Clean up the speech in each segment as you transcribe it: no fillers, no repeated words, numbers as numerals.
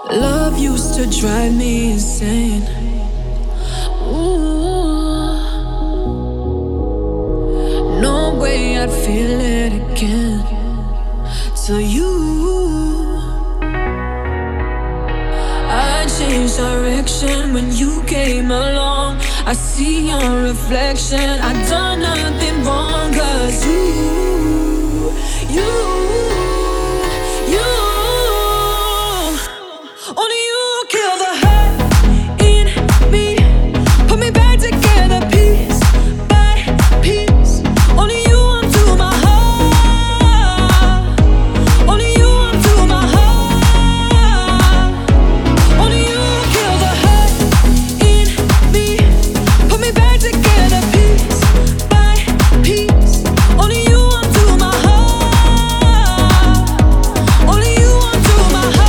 Love used to drive me insane. Ooh, no way I'd feel it again. Till I changed direction when you came along. I see your reflection. I done nothing wrong, 'cause you, only you kill the hurt in me. Put me back together piece by piece. Only you undo my heart. Only you undo my heart. Only you kill the hurt in me. Put me back together piece by piece. Only you undo my heart. Only you undo my heart.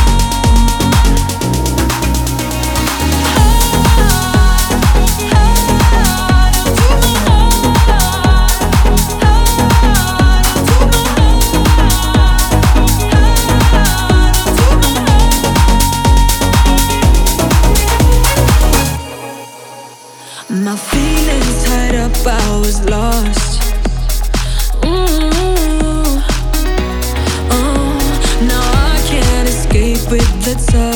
My feelings tied up, I was lost. Now I can't escape with the touch.